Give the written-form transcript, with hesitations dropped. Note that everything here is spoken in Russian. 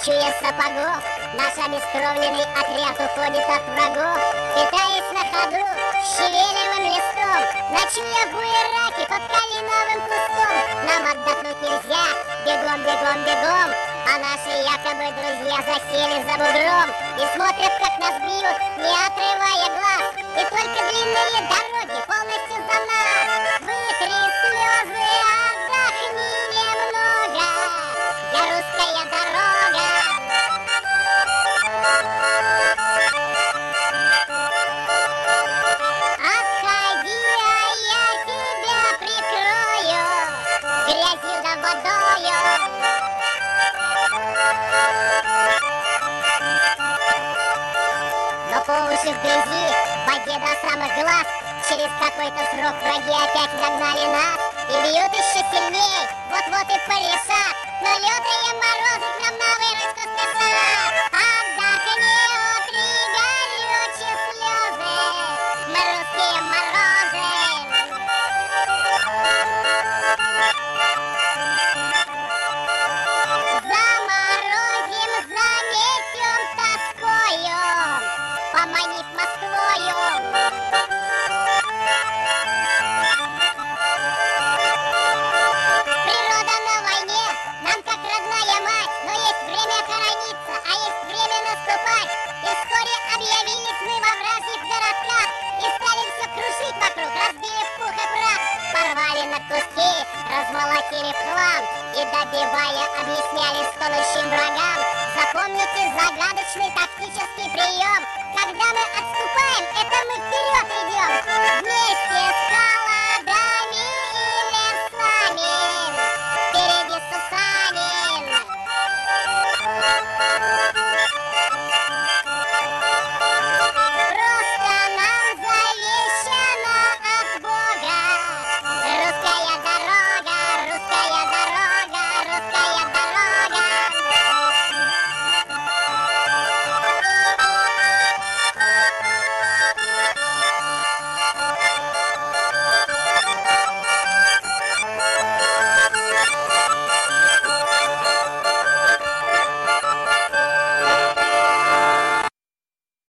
чуя сапогов, наш обескровленный отряд уходит от врагов, питаясь на ходу щавелевым листом, ночуя в буераке под калиновым кустом. Нам отдохнуть нельзя, бегом, бегом, бегом, а наши якобы друзья засели за бугром и смотрят, как нас бьют, не отрывая глаз, и только длинные дороги полностью за нас. Вытри слезы, отдохни немного, я русская дорога. Отходи, а я тебя прикрою грязью да водою. Но по уши в грязи, в воде до самых глаз, через какой-то срок враги опять догнали нас и бьют еще сильней, вот-вот и порешат. Но лютые морозы к нам на выручку спешат. Отдохни, утри горючие слезы, мы русские морозы. Заморозим, заметем тоскою, поманив Москвою. Природа на войне, нам как родная мать, но есть время хорониться, а есть время наступать. И вскоре объявились мы во вражьих городках и стали все крушить вокруг, разбили в пух и прах, порвали на куски, размолотили в хлам и, добивая, объясняли стонущим врагам: запомните загадочный тактический прием, когда мы отступаем,